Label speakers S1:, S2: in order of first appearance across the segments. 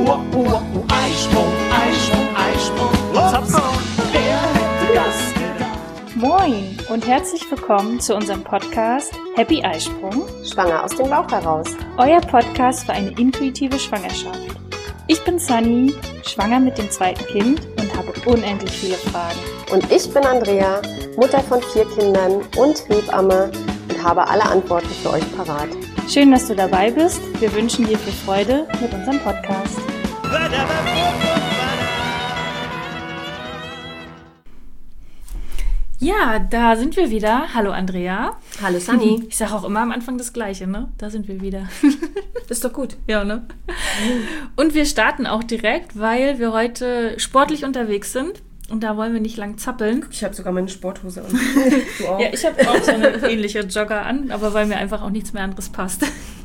S1: Eisprung, Eisprung, Eisprung. Zapfen, wer hätte das gedacht?
S2: Moin und herzlich willkommen zu unserem Podcast Happy Eisprung.
S3: Schwanger aus dem Bauch heraus.
S2: Euer Podcast für eine intuitive Schwangerschaft. Ich bin Sunny, schwanger mit dem zweiten Kind und habe unendlich viele Fragen.
S3: Und ich bin Andrea, Mutter von 4 Kindern und Hebamme und habe alle Antworten für euch parat.
S2: Schön, dass du dabei bist. Wir wünschen dir viel Freude mit unserem Podcast. Ja, da sind wir wieder. Hallo Andrea.
S3: Hallo Sunny.
S2: Ich sage auch immer am Anfang das Gleiche, ne? Da sind wir wieder.
S3: Ist doch gut.
S2: Ja, ne? Und wir starten auch direkt, weil wir heute sportlich unterwegs sind. Und da wollen wir nicht lang zappeln.
S3: Ich habe sogar meine Sporthose an.
S2: Du auch? Ja, ich habe auch so eine ähnliche Jogger an, aber weil mir einfach auch nichts mehr anderes passt.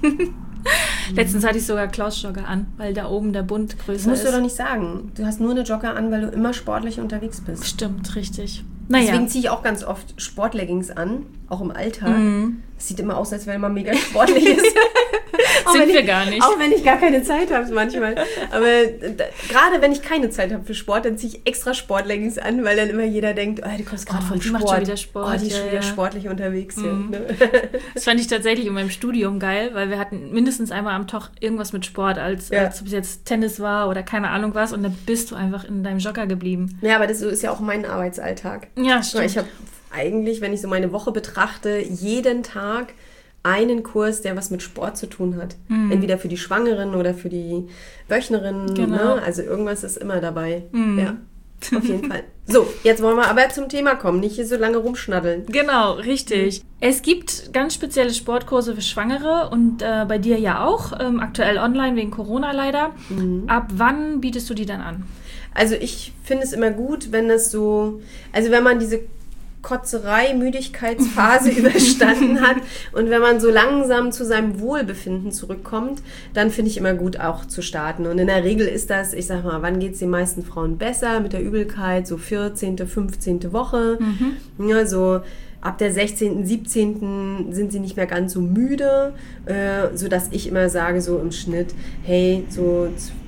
S2: Letztens hatte ich sogar Klaus-Jogger an, weil da oben der Bund größer ist.
S3: Das musst du doch nicht sagen. Du hast nur eine Jogger an, weil du immer sportlich unterwegs bist.
S2: Stimmt, richtig. Naja.
S3: Deswegen ziehe ich auch ganz oft Sportleggings an, auch im Alltag. Das sieht immer aus, als wenn man mega sportlich ist.
S2: Sind wir gar nicht.
S3: Auch wenn ich gar keine Zeit habe manchmal. Aber gerade wenn ich keine Zeit habe für Sport, dann ziehe ich extra Sportleggings an, weil dann immer jeder denkt, oh, du kommst gerade vom Sport.
S2: Macht schon wieder Sport.
S3: Oh, die ist schon wieder sportlich unterwegs. Hier, ne?
S2: Das fand ich tatsächlich in meinem Studium geil, weil wir hatten mindestens einmal am Tag irgendwas mit Sport, als ob es jetzt Tennis war oder keine Ahnung was. Und dann bist du einfach in deinem Jogger geblieben.
S3: Ja, aber das ist ja auch mein Arbeitsalltag.
S2: Ja, stimmt.
S3: Ich habe eigentlich, wenn ich so meine Woche betrachte, jeden Tag einen Kurs, der was mit Sport zu tun hat. Entweder für die Schwangeren oder für die Wöchnerinnen.
S2: Genau.
S3: Ne? Also irgendwas ist immer dabei. Ja, auf jeden Fall. So, jetzt wollen wir aber zum Thema kommen. Nicht hier so lange rumschnaddeln.
S2: Genau, richtig. Es gibt ganz spezielle Sportkurse für Schwangere und bei dir ja auch. Aktuell online wegen Corona leider. Ab wann bietest du die dann an?
S3: Also ich finde es immer gut, wenn das so, also wenn man diese Kotzerei, Müdigkeitsphase überstanden hat und wenn man so langsam zu seinem Wohlbefinden zurückkommt, dann finde ich immer gut auch zu starten. Und in der Regel ist das, ich sag mal, wann geht es den meisten Frauen besser mit der Übelkeit? So 14., 15. Woche. Ja, so ab der 16., 17. sind sie nicht mehr ganz so müde, sodass ich immer sage, so im Schnitt, hey, so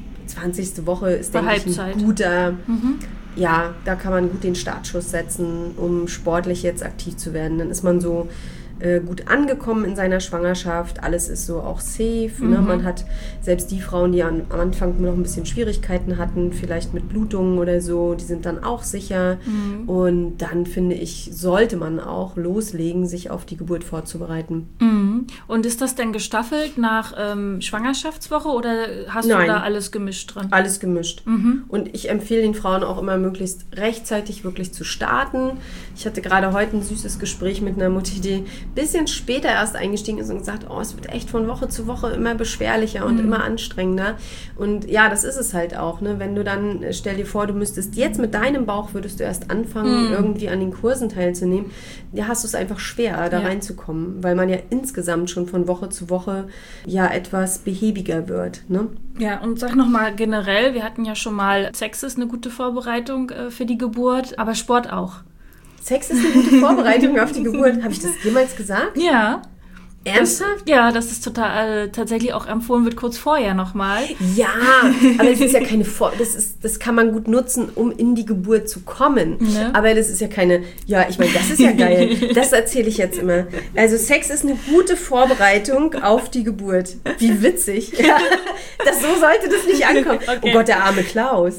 S3: 20. Woche ist, denke ich, ein guter... Ja, da kann man gut den Startschuss setzen, um sportlich jetzt aktiv zu werden. Dann ist man so gut angekommen in seiner Schwangerschaft. Alles ist so auch safe. Ne? Man hat selbst die Frauen, die am Anfang noch ein bisschen Schwierigkeiten hatten, vielleicht mit Blutungen oder so, die sind dann auch sicher. Und dann, finde ich, sollte man auch loslegen, sich auf die Geburt vorzubereiten.
S2: Und ist das denn gestaffelt nach Schwangerschaftswoche oder hast
S3: Nein.
S2: du da alles gemischt drin?
S3: Alles gemischt. Und ich empfehle den Frauen auch immer möglichst rechtzeitig wirklich zu starten. Ich hatte gerade heute ein süßes Gespräch mit einer Mutter, die ein bisschen später erst eingestiegen ist und gesagt, oh, es wird echt von Woche zu Woche immer beschwerlicher und immer anstrengender. Und ja, das ist es halt auch. Ne? Wenn du dann, stell dir vor, du müsstest jetzt mit deinem Bauch, würdest du erst anfangen, irgendwie an den Kursen teilzunehmen, ja, hast du es einfach schwer, da reinzukommen, weil man ja insgesamt schon von Woche zu Woche ja etwas behäbiger wird. Ne?
S2: Ja, und sag nochmal generell, wir hatten ja schon mal, Sex ist eine gute Vorbereitung für die Geburt, aber Sport auch.
S3: Sex ist eine gute Vorbereitung auf die Geburt. Habe ich das jemals gesagt?
S2: Ja.
S3: Ernsthaft?
S2: Dass es total tatsächlich auch empfohlen wird, kurz vorher nochmal.
S3: Ja, aber es ist ja keine das kann man gut nutzen, um in die Geburt zu kommen. Ne? Aber das ist ja keine, ja, ich meine, das ist ja geil. Das erzähle ich jetzt immer. Also Sex ist eine gute Vorbereitung auf die Geburt. Wie witzig. Ja, so sollte das nicht ankommen. Okay. Oh Gott, der arme Klaus.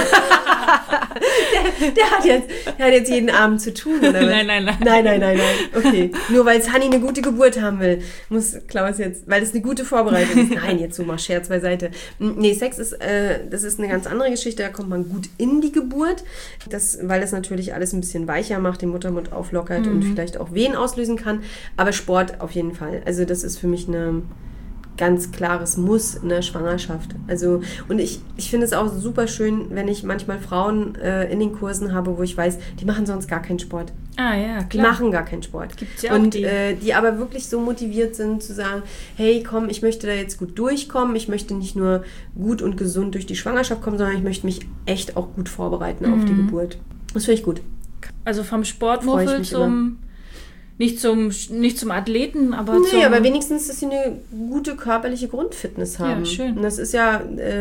S3: der hat jetzt jeden Abend zu tun, oder was? Nein. Okay, nur weil Sunny eine gute Geburt haben will, muss Klaus jetzt, weil das eine gute Vorbereitung ist. Nein, jetzt so mal Scherz beiseite. Nee, Sex ist, das ist eine ganz andere Geschichte, da kommt man gut in die Geburt, weil das natürlich alles ein bisschen weicher macht, den Muttermund auflockert und vielleicht auch Wehen auslösen kann, aber Sport auf jeden Fall. Also das ist für mich eine ganz klares Muss in der Schwangerschaft. Also, und ich finde es auch super schön, wenn ich manchmal Frauen in den Kursen habe, wo ich weiß, die machen sonst gar keinen Sport.
S2: Ah ja, klar.
S3: Die machen gar keinen Sport.
S2: Gibt's ja auch
S3: und die aber wirklich so motiviert sind zu sagen, hey komm, ich möchte da jetzt gut durchkommen, ich möchte nicht nur gut und gesund durch die Schwangerschaft kommen, sondern ich möchte mich echt auch gut vorbereiten auf die Geburt. Das finde ich gut.
S2: Also vom Sportwurfel zum Nicht zum Athleten, aber
S3: Nee, aber wenigstens, dass sie eine gute körperliche Grundfitness haben.
S2: Ja, schön.
S3: Und das ist ja,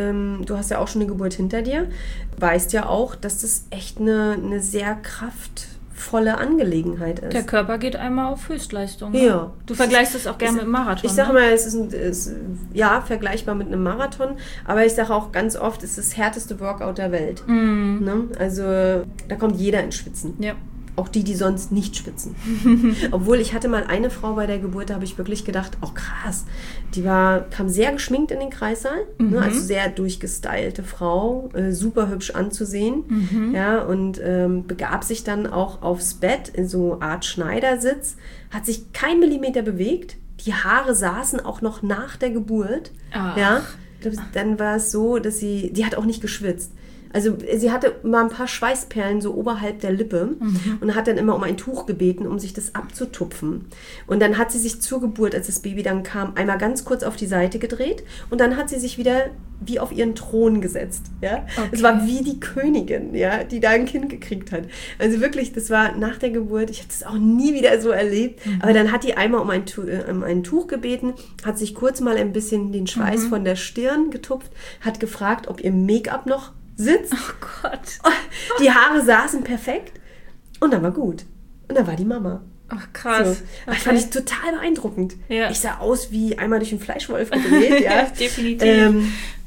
S3: du hast ja auch schon eine Geburt hinter dir, weißt ja auch, dass das echt eine sehr kraftvolle Angelegenheit ist.
S2: der Körper geht einmal auf Höchstleistung. Ne?
S3: Ja.
S2: Du vergleichst das auch gerne mit dem Marathon.
S3: Ich sage
S2: ne?
S3: mal, es ist vergleichbar mit einem Marathon, aber ich sage auch ganz oft, es ist das härteste Workout der Welt. Ne? Also da kommt jeder ins Schwitzen.
S2: Ja.
S3: Auch die sonst nicht schwitzen. Obwohl, ich hatte mal eine Frau bei der Geburt, da habe ich wirklich gedacht, oh krass, die kam sehr geschminkt in den Kreissaal, ne, also sehr durchgestylte Frau, super hübsch anzusehen, ja, und begab sich dann auch aufs Bett in so eine Art Schneidersitz, hat sich kein Millimeter bewegt, die Haare saßen auch noch nach der Geburt, ja, dann war es so, dass die hat auch nicht geschwitzt. Also sie hatte mal ein paar Schweißperlen so oberhalb der Lippe und hat dann immer um ein Tuch gebeten, um sich das abzutupfen. Und dann hat sie sich zur Geburt, als das Baby dann kam, einmal ganz kurz auf die Seite gedreht und dann hat sie sich wieder wie auf ihren Thron gesetzt. Ja?
S2: Okay.
S3: Es war wie die Königin, ja, die da ein Kind gekriegt hat. Also wirklich, das war nach der Geburt, ich habe das auch nie wieder so erlebt, aber dann hat die einmal um ein Tuch gebeten, hat sich kurz mal ein bisschen den Schweiß von der Stirn getupft, hat gefragt, ob ihr Make-up noch sitzt.
S2: Oh Gott.
S3: Die Haare saßen perfekt und dann war gut. Und dann war die Mama.
S2: Ach, krass.
S3: So. Das fand ich total beeindruckend.
S2: Ja.
S3: Ich sah aus wie einmal durch einen Fleischwolf gedreht. Ja.
S2: Definitiv.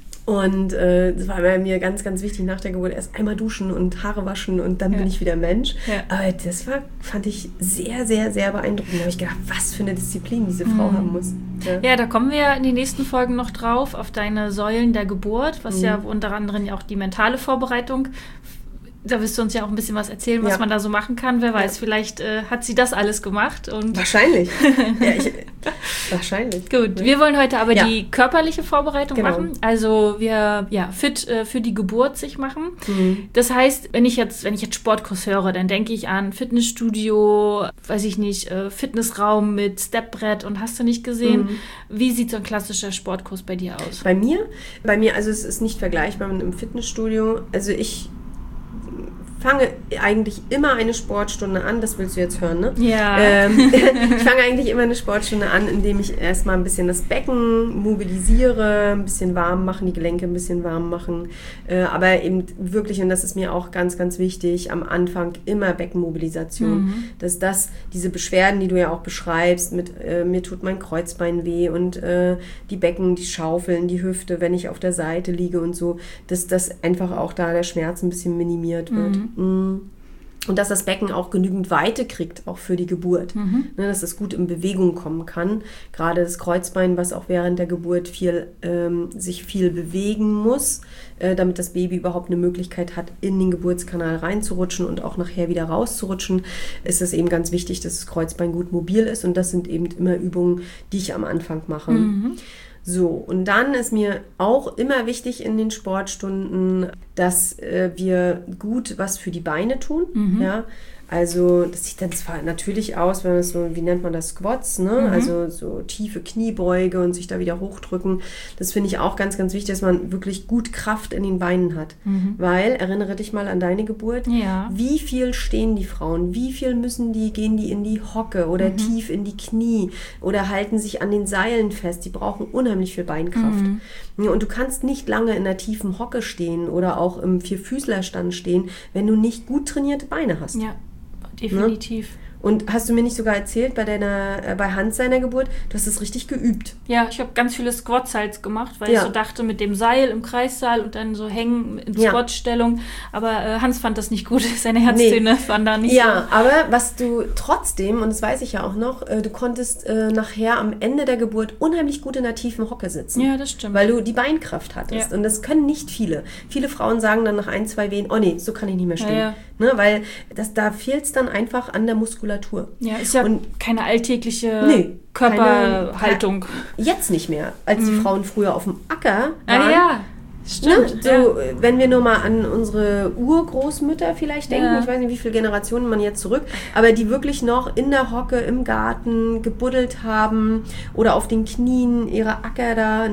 S3: Und das war bei mir ganz, ganz wichtig nach der Geburt. Erst einmal duschen und Haare waschen und dann bin ich wieder Mensch.
S2: Ja.
S3: Aber das fand ich sehr, sehr, sehr beeindruckend. Da habe ich gedacht, was für eine Disziplin diese Frau haben muss.
S2: Ja, da kommen wir ja in den nächsten Folgen noch drauf, auf deine Säulen der Geburt, was ja unter anderem ja auch die mentale Vorbereitung. Da wirst du uns ja auch ein bisschen was erzählen, was man da so machen kann. Wer weiß, vielleicht hat sie das alles gemacht. Und
S3: wahrscheinlich. Wahrscheinlich.
S2: Gut, wir wollen heute aber die körperliche Vorbereitung machen. Also wir fit für die Geburt sich machen. Das heißt, wenn ich jetzt Sportkurs höre, dann denke ich an Fitnessstudio, weiß ich nicht, Fitnessraum mit Stepbrett und hast du nicht gesehen. Wie sieht so ein klassischer Sportkurs bei dir aus?
S3: Bei mir, also es ist nicht vergleichbar mit einem Fitnessstudio. Also ich fange eigentlich immer eine Sportstunde an, das willst du jetzt hören, ne?
S2: Ja.
S3: Ich fange eigentlich immer eine Sportstunde an, indem ich erstmal ein bisschen das Becken mobilisiere, ein bisschen warm machen, die Gelenke ein bisschen warm machen, aber eben wirklich, und das ist mir auch ganz, ganz wichtig, am Anfang immer Beckenmobilisation, dass diese Beschwerden, die du ja auch beschreibst, mit mir tut mein Kreuzbein weh und die Becken, die Schaufeln, die Hüfte, wenn ich auf der Seite liege und so, dass das einfach auch da der Schmerz ein bisschen minimiert wird. Und dass das Becken auch genügend Weite kriegt, auch für die Geburt. Ne, dass es gut in Bewegung kommen kann. Gerade das Kreuzbein, was auch während der Geburt sich viel bewegen muss, damit das Baby überhaupt eine Möglichkeit hat, in den Geburtskanal reinzurutschen und auch nachher wieder rauszurutschen, ist es eben ganz wichtig, dass das Kreuzbein gut mobil ist. Und das sind eben immer Übungen, die ich am Anfang mache. So, und dann ist mir auch immer wichtig in den Sportstunden, dass wir gut was für die Beine tun. Ja? Also das sieht dann zwar natürlich aus, wenn es so, wie nennt man das, Squats, ne? Also so tiefe Kniebeuge und sich da wieder hochdrücken. Das finde ich auch ganz, ganz wichtig, dass man wirklich gut Kraft in den Beinen hat. Weil, erinnere dich mal an deine Geburt, wie viel stehen die Frauen, wie viel gehen die in die Hocke oder tief in die Knie oder halten sich an den Seilen fest. Die brauchen unheimlich viel Beinkraft. Und du kannst nicht lange in einer tiefen Hocke stehen oder auch im Vierfüßlerstand stehen, wenn du nicht gut trainierte Beine hast.
S2: Ja. Definitiv.
S3: Ne? Und hast du mir nicht sogar erzählt, bei Hans seiner Geburt, du hast es richtig geübt?
S2: Ja, ich habe ganz viele Squats halt gemacht, weil ich so dachte, mit dem Seil im Kreissaal und dann so hängen in Squatstellung. Aber Hans fand das nicht gut. Seine Herzzähne waren da nicht so.
S3: Ja, aber was du trotzdem, und das weiß ich ja auch noch, du konntest nachher am Ende der Geburt unheimlich gut in einer tiefen Hocke sitzen.
S2: Ja, das stimmt.
S3: Weil du die Beinkraft hattest. Ja. Und das können nicht viele. Viele Frauen sagen dann nach 1, 2 Wehen, oh nee, so kann ich nicht mehr stehen. Ja. Ne, weil da fehlt es dann einfach an der Muskulatur.
S2: Ja, ist ja keine alltägliche Körperhaltung.
S3: Jetzt nicht mehr, als die Frauen früher auf dem Acker waren.
S2: Ah ja, stimmt.
S3: Ne? So, wenn wir nur mal an unsere Urgroßmütter vielleicht denken, ich weiß nicht, wie viele Generationen man jetzt zurück, aber die wirklich noch in der Hocke im Garten gebuddelt haben oder auf den Knien ihre Acker da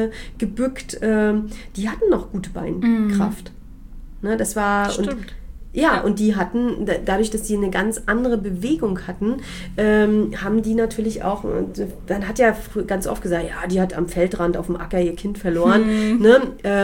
S3: gebückt, die hatten noch gute Beinkraft. Ne, das war...
S2: Stimmt.
S3: Und Ja, und die hatten, dadurch, dass die eine ganz andere Bewegung hatten, haben die natürlich auch, dann hat ja ganz oft gesagt, ja, die hat am Feldrand auf dem Acker ihr Kind verloren. Ne?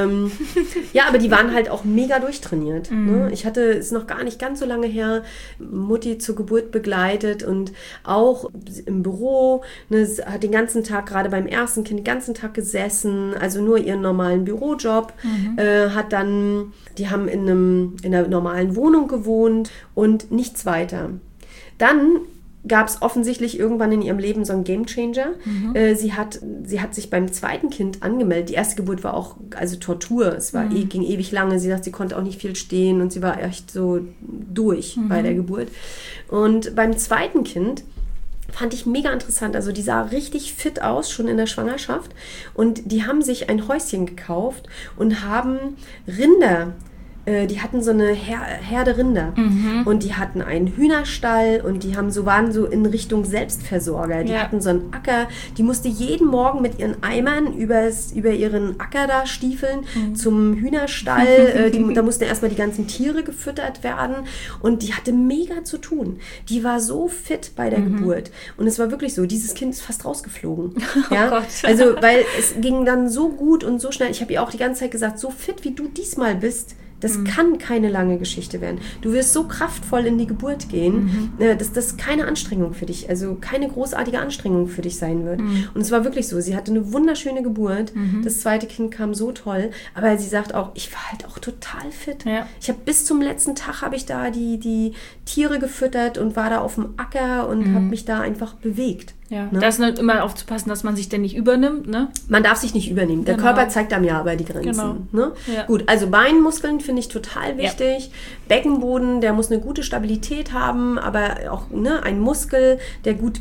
S3: Ja, aber die waren halt auch mega durchtrainiert. Ne? Ich hatte, ist noch gar nicht ganz so lange her, Mutti zur Geburt begleitet und auch im Büro, ne, hat den ganzen Tag, gerade beim ersten Kind, den ganzen Tag gesessen, also nur ihren normalen Bürojob, hat dann, die haben in einer normalen Wohnung gewohnt und nichts weiter. Dann gab es offensichtlich irgendwann in ihrem Leben so einen Gamechanger. Sie hat sich beim zweiten Kind angemeldet. Die erste Geburt war auch, also Tortur. Es war ging ewig lange. Sie sagt, sie konnte auch nicht viel stehen und sie war echt so durch bei der Geburt. Und beim zweiten Kind fand ich mega interessant. Also die sah richtig fit aus, schon in der Schwangerschaft. Und die haben sich ein Häuschen gekauft und haben Rinder. Die hatten so eine Herde Rinder und die hatten einen Hühnerstall und die waren so in Richtung Selbstversorger. Die hatten so einen Acker, die musste jeden Morgen mit ihren Eimern über ihren Acker da stiefeln zum Hühnerstall. Da mussten erstmal die ganzen Tiere gefüttert werden und die hatte mega zu tun. Die war so fit bei der Geburt und es war wirklich so, dieses Kind ist fast rausgeflogen. Ja? Oh Gott. Also, weil es ging dann so gut und so schnell. Ich habe ihr auch die ganze Zeit gesagt, so fit wie du diesmal bist, das kann keine lange Geschichte werden. Du wirst so kraftvoll in die Geburt gehen, dass das keine Anstrengung für dich, also keine großartige Anstrengung für dich sein wird. Und es war wirklich so. Sie hatte eine wunderschöne Geburt. Das zweite Kind kam so toll. Aber sie sagt auch, ich war halt auch total fit. Ja. Ich habe bis zum letzten Tag habe ich da die Tiere gefüttert und war da auf dem Acker und habe mich da einfach bewegt.
S2: Ja, ne? Da ist halt immer aufzupassen, dass man sich denn nicht übernimmt. Ne?
S3: Man darf sich nicht übernehmen. Der Körper zeigt einem ja aber die Grenzen. Ne? Ja. Gut, also Beinmuskeln finde ich total wichtig. Ja. Beckenboden, der muss eine gute Stabilität haben, aber auch ein Muskel, der gut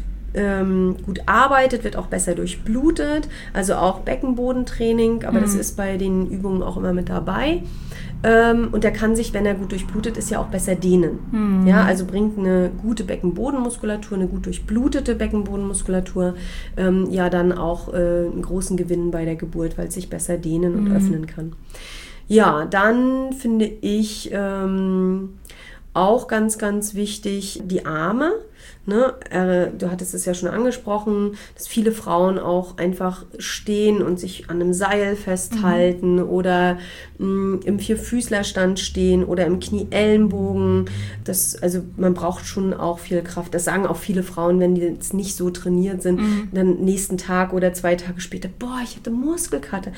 S3: arbeitet, wird auch besser durchblutet. Also auch Beckenbodentraining, aber das ist bei den Übungen auch immer mit dabei. Und der kann sich, wenn er gut durchblutet ist, ja auch besser dehnen. Ja, also bringt eine gute Beckenbodenmuskulatur, eine gut durchblutete Beckenbodenmuskulatur ja dann auch einen großen Gewinn bei der Geburt, weil es sich besser dehnen und öffnen kann. Ja, dann finde ich auch ganz, ganz wichtig die Arme. Ne? Du hattest es ja schon angesprochen, dass viele Frauen auch einfach stehen und sich an einem Seil festhalten oder im Vierfüßlerstand stehen oder im Knie-Ellenbogen. Also man braucht schon auch viel Kraft. Das sagen auch viele Frauen, wenn die jetzt nicht so trainiert sind, dann nächsten Tag oder 2 Tage später, ich hatte Muskelkater.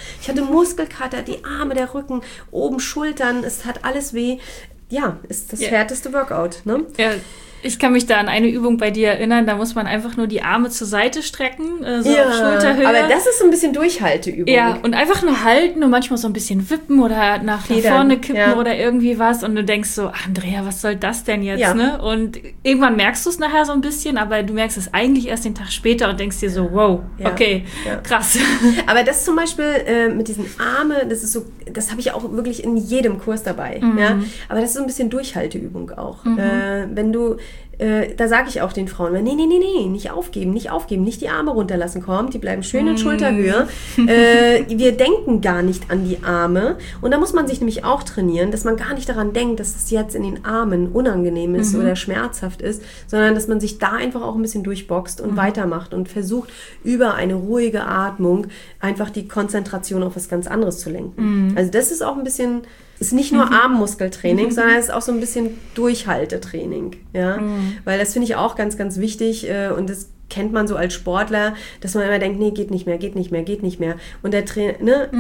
S3: Die Arme, der Rücken, oben Schultern, es hat alles weh. Ja, ist das härteste Workout. Ne?
S2: Ja. Ich kann mich da an eine Übung bei dir erinnern, da muss man einfach nur die Arme zur Seite strecken, so auf Schulterhöhe.
S3: Aber das ist so ein bisschen Durchhalteübung.
S2: Ja, und einfach nur halten und manchmal so ein bisschen wippen oder nach vorne kippen oder irgendwie was und du denkst so, Andrea, was soll das denn jetzt? Ne? Und irgendwann merkst du es nachher so ein bisschen, aber du merkst es eigentlich erst den Tag später und denkst dir so, wow, okay, krass.
S3: Aber das zum Beispiel mit diesen Armen, das habe ich auch wirklich in jedem Kurs dabei. Ja? Aber das ist so ein bisschen Durchhalteübung auch. Wenn du da sage ich auch den Frauen, nee, nicht aufgeben, nicht die Arme runterlassen, kommt, die bleiben schön in Schulterhöhe. Wir denken gar nicht an die Arme und da muss man sich nämlich auch trainieren, dass man gar nicht daran denkt, dass es jetzt in den Armen unangenehm ist oder schmerzhaft ist, sondern dass man sich da einfach auch ein bisschen durchboxt und weitermacht und versucht, über eine ruhige Atmung einfach die Konzentration auf was ganz anderes zu lenken. Also das ist auch ein bisschen... Ist nicht nur Armmuskeltraining, sondern es ist auch so ein bisschen Durchhaltetraining. Ja? Weil das finde ich auch ganz, ganz wichtig und das kennt man so als Sportler, dass man immer denkt, nee, geht nicht mehr. Und der Trainer,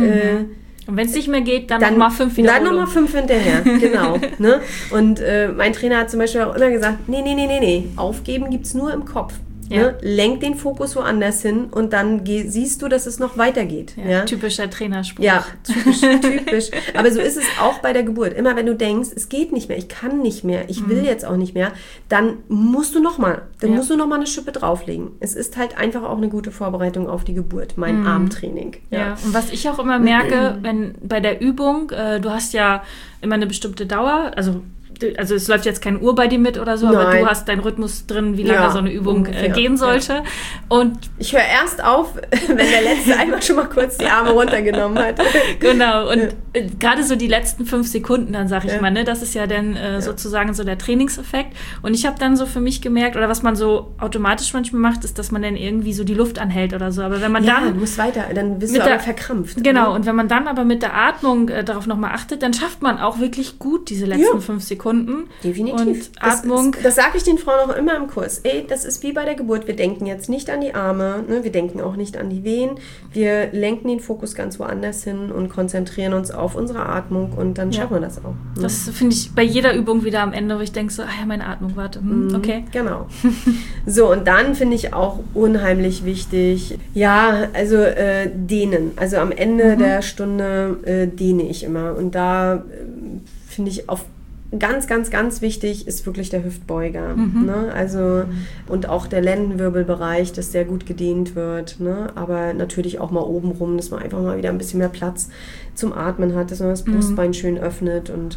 S2: und wenn es nicht mehr geht, dann nochmal 5 Wiederholungen.
S3: Dann nochmal 5 hinterher, genau. Ne? Und mein Trainer hat zum Beispiel auch immer gesagt, nee, aufgeben gibt es nur im Kopf. Ja. Ne? Lenk den Fokus woanders hin und dann siehst du, dass es noch weitergeht.
S2: Ja. Typischer Trainerspruch.
S3: Ja, typisch. Aber so ist es auch bei der Geburt. Immer wenn du denkst, es geht nicht mehr, ich kann nicht mehr, ich will jetzt auch nicht mehr, dann musst du nochmal eine Schippe drauflegen. Es ist halt einfach auch eine gute Vorbereitung auf die Geburt, mein Armtraining.
S2: Ja. Und was ich auch immer merke, wenn bei der Übung, du hast ja immer eine bestimmte Dauer, also also es läuft jetzt keine Uhr bei dir mit oder so, aber
S3: Nein.
S2: du hast deinen Rhythmus drin, wie lange so eine Übung
S3: ungefähr,
S2: gehen sollte.
S3: Ja.
S2: Und
S3: Ich höre erst auf, wenn der Letzte einmal schon mal kurz die Arme runtergenommen hat.
S2: genau, und gerade so die letzten 5 Sekunden dann, sag ich mal, ne, das ist ja dann sozusagen so der Trainingseffekt. Und ich habe dann so für mich gemerkt, oder was man so automatisch manchmal macht, ist, dass man dann irgendwie so die Luft anhält oder so. Aber wenn man dann...
S3: du musst weiter, dann bist du aber verkrampft.
S2: Genau, und wenn man dann aber mit der Atmung darauf nochmal achtet, dann schafft man auch wirklich gut diese letzten 5 Sekunden.
S3: Definitiv.
S2: Und Atmung.
S3: Das sage ich den Frauen auch immer im Kurs. Das ist wie bei der Geburt. Wir denken jetzt nicht an die Arme, ne? Wir denken auch nicht an die Venen. Wir lenken den Fokus ganz woanders hin und konzentrieren uns auf unsere Atmung und dann schaffen wir das auch. Ne?
S2: Das finde ich bei jeder Übung wieder am Ende, wo ich denke so, meine Atmung, warte, okay.
S3: Genau. So, und dann finde ich auch unheimlich wichtig, also dehnen. Also am Ende der Stunde dehne ich immer. Und da finde ich ganz, ganz, ganz wichtig ist wirklich der Hüftbeuger. Ne? Also, und auch der Lendenwirbelbereich, dass der gut gedehnt wird. Ne? Aber natürlich auch mal oben rum, dass man einfach mal wieder ein bisschen mehr Platz zum Atmen hat, dass man das Brustbein schön öffnet und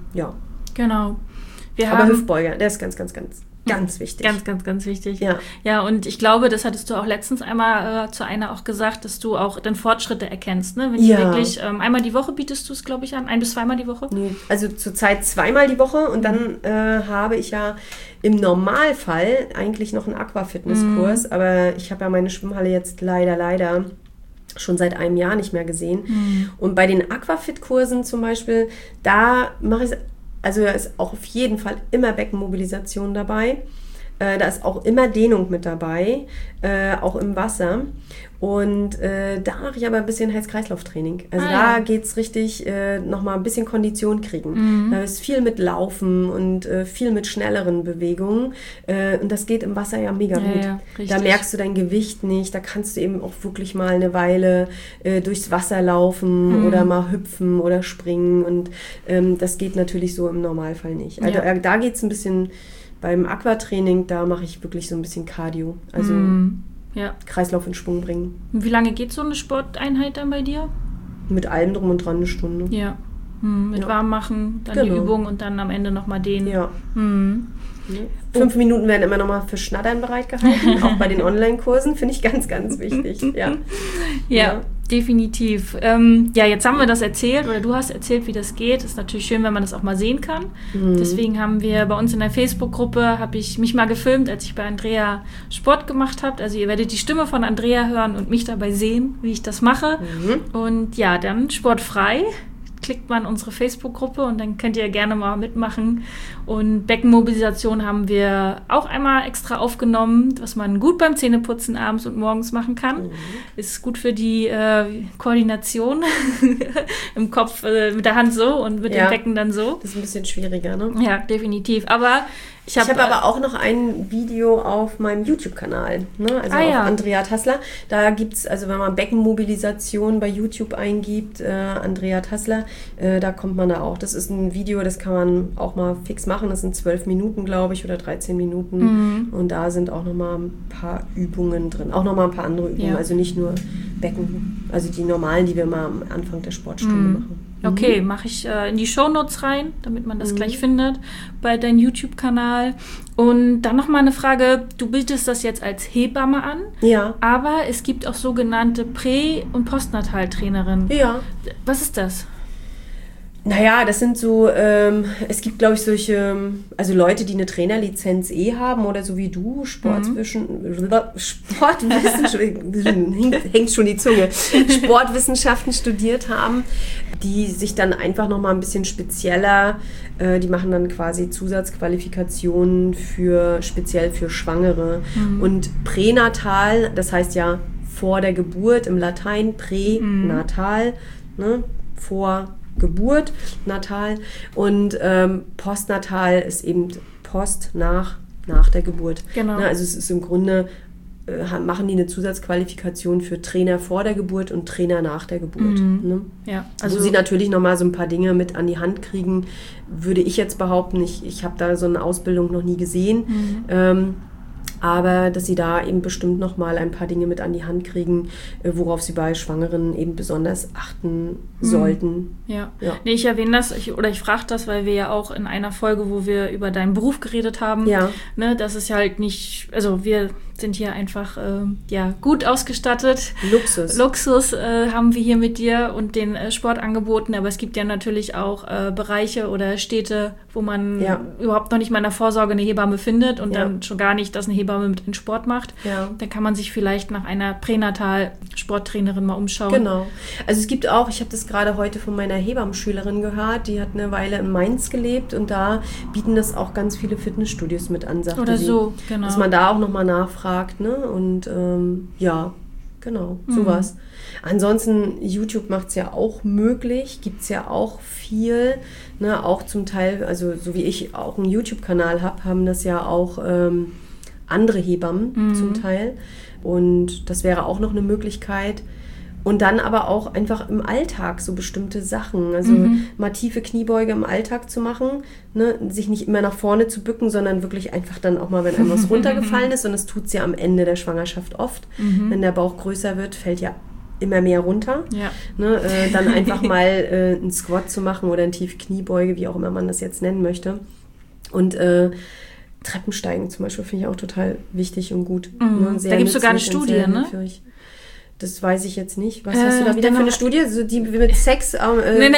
S2: Genau.
S3: Aber Hüftbeuger, der ist ganz, ganz, ganz, ganz wichtig.
S2: Ganz, ganz, ganz wichtig.
S3: Ja.
S2: Ja, und ich glaube, das hattest du auch letztens einmal zu einer auch gesagt, dass du auch dann Fortschritte erkennst, ne? Wenn du wirklich einmal die Woche bietest du es, glaube ich, an, 1 bis 2-mal die Woche?
S3: Nee, also zurzeit 2-mal die Woche und dann habe ich ja im Normalfall eigentlich noch einen Aquafitnesskurs, aber ich habe ja meine Schwimmhalle jetzt leider schon seit einem Jahr nicht mehr gesehen. Und bei den Aquafit-Kursen zum Beispiel, da mache ich also da ist auch auf jeden Fall immer Beckenmobilisation dabei. Da ist auch immer Dehnung mit dabei, auch im Wasser. Und da mache ich aber ein bisschen Herz-Kreislauf-Training. Also da geht es richtig nochmal ein bisschen Kondition kriegen. Da ist viel mit Laufen und viel mit schnelleren Bewegungen. Und das geht im Wasser ja mega gut.
S2: Ja,
S3: da merkst du dein Gewicht nicht. Da kannst du eben auch wirklich mal eine Weile durchs Wasser laufen oder mal hüpfen oder springen. Und das geht natürlich so im Normalfall nicht. Also da geht es ein bisschen... Beim Aquatraining, da mache ich wirklich so ein bisschen Cardio, also Kreislauf in Schwung bringen.
S2: Und wie lange geht so eine Sporteinheit dann bei dir?
S3: Mit allem drum und dran eine Stunde.
S2: Ja. Mit warm machen, dann die Übung und dann am Ende nochmal dehnen.
S3: Ja. 5 Minuten werden immer nochmal für Schnattern bereitgehalten, auch bei den Online-Kursen, finde ich ganz, ganz wichtig. Ja.
S2: Definitiv. Jetzt haben wir das erzählt oder du hast erzählt, wie das geht. Ist natürlich schön, wenn man das auch mal sehen kann. Deswegen haben wir bei uns in der Facebook-Gruppe, habe ich mich mal gefilmt, als ich bei Andrea Sport gemacht habe. Also ihr werdet die Stimme von Andrea hören und mich dabei sehen, wie ich das mache. Und ja, dann sportfrei. Klickt man unsere Facebook-Gruppe und dann könnt ihr gerne mal mitmachen. Und Beckenmobilisation haben wir auch einmal extra aufgenommen, was man gut beim Zähneputzen abends und morgens machen kann. Ist gut für die Koordination im Kopf mit der Hand so und mit dem Becken dann so.
S3: Das ist ein bisschen schwieriger, ne?
S2: Ja, definitiv. Aber ich habe
S3: aber auch noch ein Video auf meinem YouTube-Kanal, ne? Also auf Andrea Tassler. Da gibt es, also wenn man Beckenmobilisation bei YouTube eingibt, Andrea Tassler, da kommt man da auch. Das ist ein Video, das kann man auch mal fix machen. Das sind 12 Minuten, glaube ich, oder 13 Minuten. Und da sind auch nochmal ein paar Übungen drin. Auch nochmal ein paar andere Übungen, also nicht nur Becken, also die normalen, die wir mal am Anfang der Sportstunde machen.
S2: Okay, mache ich in die Shownotes rein, damit man das gleich findet bei deinem YouTube-Kanal. Und dann nochmal eine Frage, du bietest das jetzt als Hebamme an, aber es gibt auch sogenannte Prä- und Postnataltrainerin.
S3: Ja.
S2: Was ist das?
S3: Naja, das sind so, es gibt, glaube ich, solche, also Leute, die eine Trainerlizenz haben oder so wie du, hängt schon die Zunge, Sportwissenschaften studiert haben, die sich dann einfach nochmal ein bisschen spezieller, die machen dann quasi Zusatzqualifikationen speziell für Schwangere. Und pränatal, das heißt ja vor der Geburt im Latein, pränatal, ne, vor Geburt, natal, und postnatal ist eben Post nach der Geburt.
S2: Genau.
S3: Ne, also es ist im Grunde, machen die eine Zusatzqualifikation für Trainer vor der Geburt und Trainer nach der Geburt. Ne?
S2: Ja,
S3: also wo sie natürlich nochmal so ein paar Dinge mit an die Hand kriegen, würde ich jetzt behaupten. Ich habe da so eine Ausbildung noch nie gesehen. aber dass sie da eben bestimmt nochmal ein paar Dinge mit an die Hand kriegen, worauf sie bei Schwangeren eben besonders achten sollten.
S2: Ja. Nee, ich erwähne das, ich frage das, weil wir ja auch in einer Folge, wo wir über deinen Beruf geredet haben, ne, das ist ja halt nicht, also wir sind hier einfach gut ausgestattet. Luxus haben wir hier mit dir und den Sportangeboten, aber es gibt ja natürlich auch Bereiche oder Städte, wo man überhaupt noch nicht mal in der Vorsorge eine Hebamme findet und dann schon gar nicht, dass eine Hebamme mit in Sport macht. Ja. Da kann man sich vielleicht nach einer Pränatal-Sporttrainerin mal umschauen.
S3: Genau. Also es gibt auch, ich habe das gerade heute von meiner Hebammenschülerin gehört, die hat eine Weile in Mainz gelebt und da bieten das auch ganz viele Fitnessstudios mit an, sagte
S2: oder
S3: sie.
S2: So, genau.
S3: Dass man da auch nochmal nachfragt, ne? Und sowas. Ansonsten, YouTube macht es ja auch möglich, gibt es ja auch viel, ne? Auch zum Teil, also so wie ich auch einen YouTube-Kanal habe, haben das ja auch andere Hebammen zum Teil. Und das wäre auch noch eine Möglichkeit. Und dann aber auch einfach im Alltag so bestimmte Sachen. Also mal tiefe Kniebeuge im Alltag zu machen, ne? Sich nicht immer nach vorne zu bücken, sondern wirklich einfach dann auch mal, wenn einem was runtergefallen ist. Und das tut es ja am Ende der Schwangerschaft oft. Wenn der Bauch größer wird, fällt ja immer mehr runter. Ja. Ne? Dann einfach mal einen Squat zu machen oder eine tiefe Kniebeuge, wie auch immer man das jetzt nennen möchte. Und Treppensteigen zum Beispiel finde ich auch total wichtig und gut. Ne?
S2: Da gibt es sogar eine Studie, ne?
S3: Das weiß ich jetzt nicht. Was hast du da wieder für eine Studie? So die mit Sex?
S2: Nee.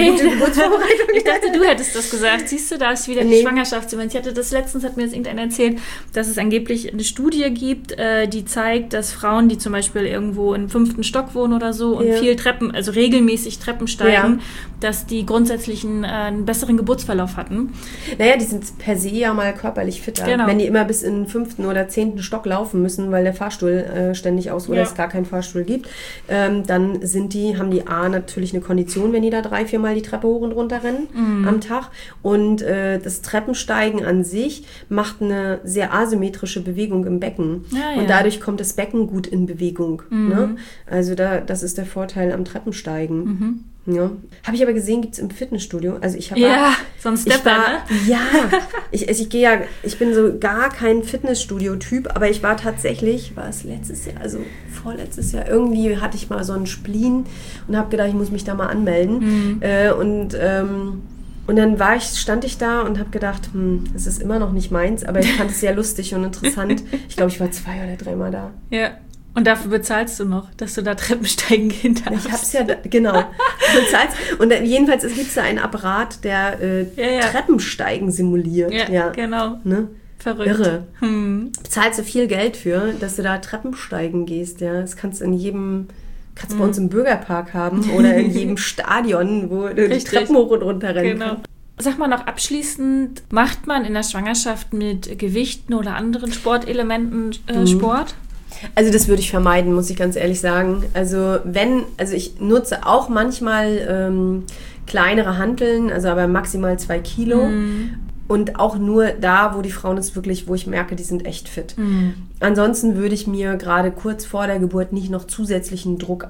S2: Ich dachte, du hättest das gesagt. Siehst du, da ist wieder die Schwangerschaftsdemenz. Letztens hat mir das irgendeiner erzählt, dass es angeblich eine Studie gibt, die zeigt, dass Frauen, die zum Beispiel irgendwo im 5. Stock wohnen oder so und viel Treppen, also regelmäßig Treppen steigen, dass die grundsätzlich einen besseren Geburtsverlauf hatten.
S3: Naja, die sind per se ja mal körperlich fitter. Genau. Wenn die immer bis in den 5. oder 10. Stock laufen müssen, weil der Fahrstuhl ständig aus oder es gar keinen Fahrstuhl gibt, dann haben die natürlich eine Kondition, wenn die da 3-4 Mal die Treppe hoch und runter rennen am Tag. Und das Treppensteigen an sich macht eine sehr asymmetrische Bewegung im Becken. Und dadurch kommt das Becken gut in Bewegung. Ne? Also das ist der Vorteil am Treppensteigen. Ja. Habe ich aber gesehen, gibt es im Fitnessstudio. Also ich habe
S2: so ein Stepper, ne?
S3: Ja, ich bin so gar kein Fitnessstudio-Typ, aber ich war tatsächlich, war es letztes Jahr, also vorletztes Jahr, irgendwie hatte ich mal so einen Spleen und habe gedacht, ich muss mich da mal anmelden. Und dann stand ich da und habe gedacht, es ist immer noch nicht meins, aber ich fand es sehr lustig und interessant. Ich glaube, ich war 2 oder 3 Mal da. Ja.
S2: Und dafür bezahlst du noch, dass du da Treppensteigen gehen darfst.
S3: Ich hab's ja, genau. Und jedenfalls gibt es da einen Apparat, der Treppensteigen simuliert.
S2: Ja, genau.
S3: Ne?
S2: Verrückt.
S3: Irre. Bezahlst du viel Geld für, dass du da Treppensteigen gehst. Ja? Das kannst du bei uns im Bürgerpark haben oder in jedem Stadion, wo du die Treppen hoch und runter rennen kannst.
S2: Sag mal noch abschließend, macht man in der Schwangerschaft mit Gewichten oder anderen Sportelementen Sport?
S3: Also das würde ich vermeiden, muss ich ganz ehrlich sagen. Also ich nutze auch manchmal kleinere Hanteln, also aber maximal 2 Kilo. Und auch nur da, wo die Frauen wo ich merke, die sind echt fit. Ansonsten würde ich mir gerade kurz vor der Geburt nicht noch zusätzlichen Druck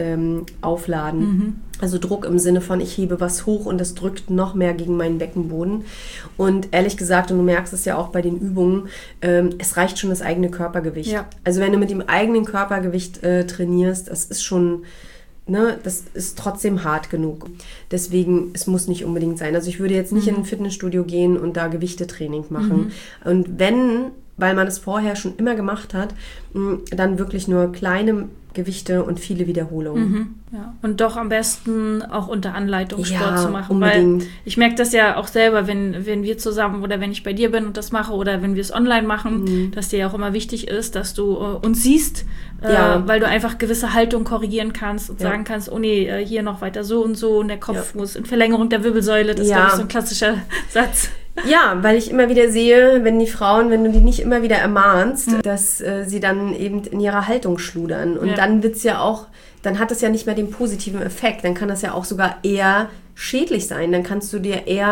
S3: aufladen. Also Druck im Sinne von, ich hebe was hoch und das drückt noch mehr gegen meinen Beckenboden. Und ehrlich gesagt, und du merkst es ja auch bei den Übungen, es reicht schon das eigene Körpergewicht. Ja. Also wenn du mit dem eigenen Körpergewicht trainierst, das ist schon... Ne, das ist trotzdem hart genug. Deswegen, es muss nicht unbedingt sein. Also ich würde jetzt nicht in ein Fitnessstudio gehen und da Gewichtetraining machen. Und weil man es vorher schon immer gemacht hat, dann wirklich nur kleine Gewichte und viele Wiederholungen.
S2: Ja. Und doch am besten auch unter Anleitung Sport zu machen. Unbedingt. Weil ich merke das ja auch selber, wenn wir zusammen oder wenn ich bei dir bin und das mache oder wenn wir es online machen, dass dir ja auch immer wichtig ist, dass du uns siehst, weil du einfach gewisse Haltung korrigieren kannst und sagen kannst, oh nee, hier noch weiter so und so und der Kopf muss in Verlängerung der Wirbelsäule. Das ist, glaube ich, so ein klassischer Satz.
S3: Ja, weil ich immer wieder sehe, wenn du die nicht immer wieder ermahnst, dass sie dann eben in ihrer Haltung schludern. Und dann wird's ja auch, dann hat es ja nicht mehr den positiven Effekt. Dann kann das ja auch sogar eher schädlich sein. Dann kannst du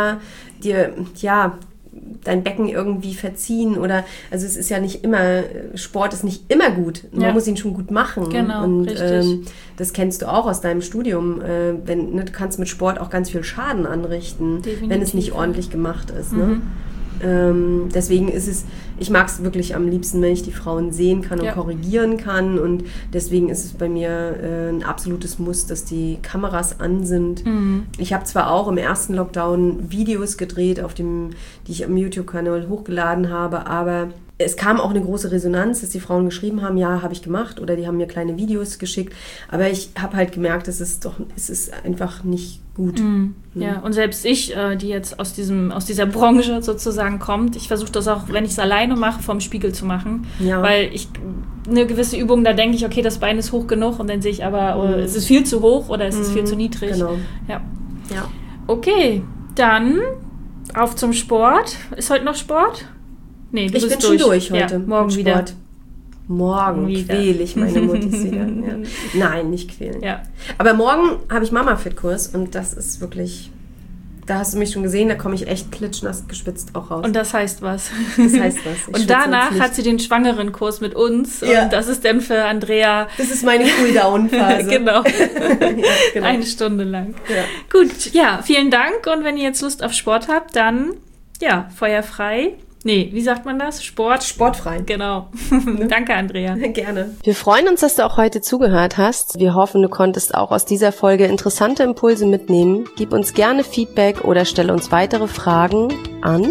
S3: dein Becken irgendwie verziehen oder, also es ist ja nicht immer, Sport ist nicht immer gut. Man muss ihn schon gut machen.
S2: Genau,
S3: und
S2: richtig.
S3: Das kennst du auch aus deinem Studium. Du kannst mit Sport auch ganz viel Schaden anrichten, wenn es nicht ordentlich gemacht ist. Ne? Deswegen ist es, ich mag es wirklich am liebsten, wenn ich die Frauen sehen kann und korrigieren kann. Und deswegen ist es bei mir ein absolutes Muss, dass die Kameras an sind. Ich habe zwar auch im ersten Lockdown Videos gedreht, die ich am YouTube-Kanal hochgeladen habe, aber es kam auch eine große Resonanz, dass die Frauen geschrieben haben, ja, habe ich gemacht, oder die haben mir kleine Videos geschickt. Aber ich habe halt gemerkt, es ist einfach nicht gut.
S2: Ja, und selbst ich, die jetzt aus dieser Branche sozusagen kommt, ich versuche das auch, wenn ich es alleine mache, vorm Spiegel zu machen. Ja. Weil ich eine gewisse Übung, da denke ich, okay, das Bein ist hoch genug, und dann sehe ich aber, es ist viel zu hoch oder es ist viel zu niedrig.
S3: Genau.
S2: Ja. Okay, dann auf zum Sport. Ist heute noch Sport? Nee,
S3: ich bin schon durch heute.
S2: Ja, morgen wieder.
S3: Morgen quäle ich meine Muttis wieder. Ja. Nein, nicht quälen. Ja. Aber morgen habe ich Mama-Fit-Kurs, und das ist wirklich, da hast du mich schon gesehen, da komme ich echt klitschnass gespitzt auch raus.
S2: Und das heißt was?
S3: Das heißt was.
S2: Und danach hat sie den Schwangerenkurs mit uns, und das ist dann für Andrea...
S3: Das ist meine Cooldown-Phase.
S2: Genau. Genau. 1 Stunde lang. Ja. Gut, vielen Dank, und wenn ihr jetzt Lust auf Sport habt, dann, feuerfrei. Nee, wie sagt man das?
S3: Sportfrei.
S2: Genau. Danke, Andrea.
S3: Gerne. Wir freuen uns, dass du auch heute zugehört hast. Wir hoffen, du konntest auch aus dieser Folge interessante Impulse mitnehmen. Gib uns gerne Feedback oder stelle uns weitere Fragen an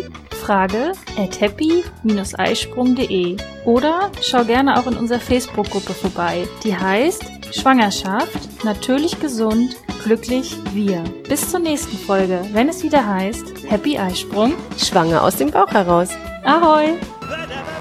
S2: frage@happy-eisprung.de oder schau gerne auch in unserer Facebook-Gruppe vorbei. Die heißt Schwangerschaft, natürlich gesund, glücklich wir. Bis zur nächsten Folge, wenn es wieder heißt Happy Eisprung.
S3: Schwanger aus dem Bauch heraus.
S2: Ahoi!